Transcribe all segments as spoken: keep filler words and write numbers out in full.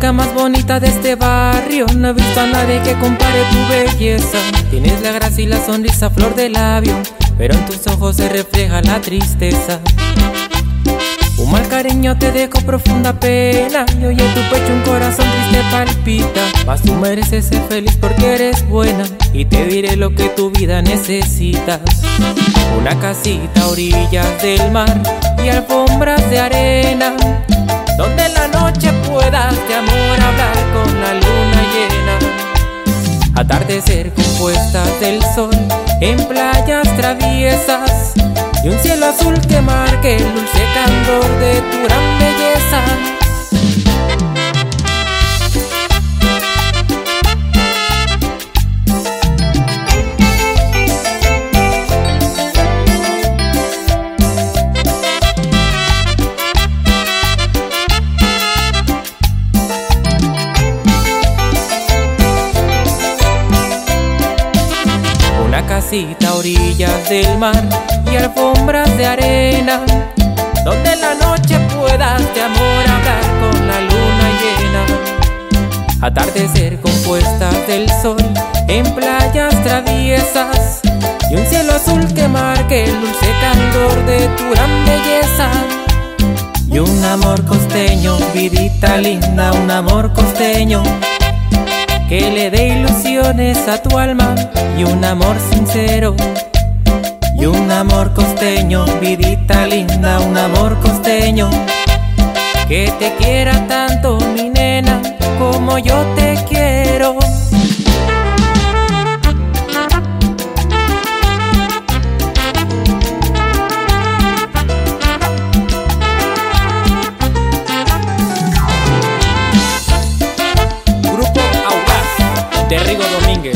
chica más bonita de este barrio, no he visto a nadie que compare tu belleza. Tienes la gracia y la sonrisa flor de labio, pero en tus ojos se refleja la tristeza. Un mal cariño te dejó profunda pena, y hoy en tu pecho un corazón triste palpita. Mas tú mereces ser feliz porque eres buena, y te diré lo que tu vida necesita. Una casita a orillas del mar y alfombras de arena, donde en la noche puedas de amor hablar con la luna llena. Atardecer compuestas del sol en playas traviesas, y un cielo azul que marque el dulce candor de tu gran belleza. Una casita a orillas del mar y alfombras de arena, donde en la noche puedas de amor hablar con la luna llena. Atardecer compuestas del sol en playas traviesas, y un cielo azul que marque el dulce candor de tu gran belleza. Y un amor costeño, vidita linda, un amor costeño que le dé ilusiones a tu alma, y un amor sincero. Y un amor costeño, vidita linda, un amor costeño que te quiera tanto, mi nena, como yo te quiero. Grupo Audaz de Rigo Domínguez.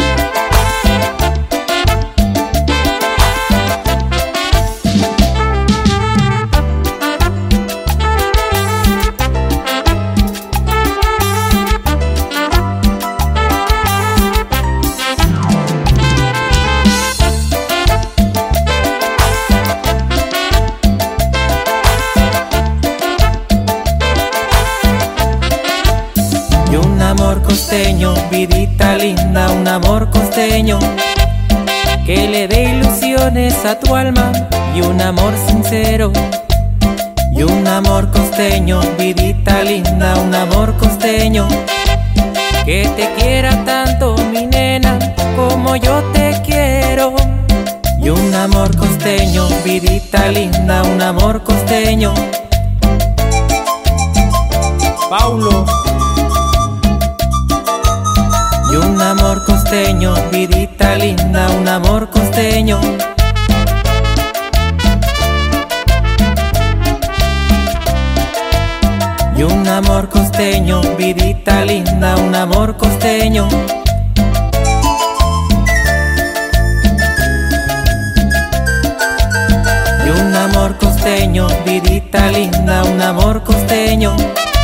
Y un amor costeño, vidita linda, un amor costeño que le dé ilusiones a tu alma, y un amor sincero. Y un amor costeño, vidita linda, un amor costeño que te quiera tanto, mi nena, como yo te quiero. Y un amor costeño, vidita linda, un amor costeño. Paulo. Y un amor costeño, vidita linda, un amor costeño. Y un amor costeño, vidita linda, un amor costeño. Y un amor costeño, vidita linda, un amor costeño.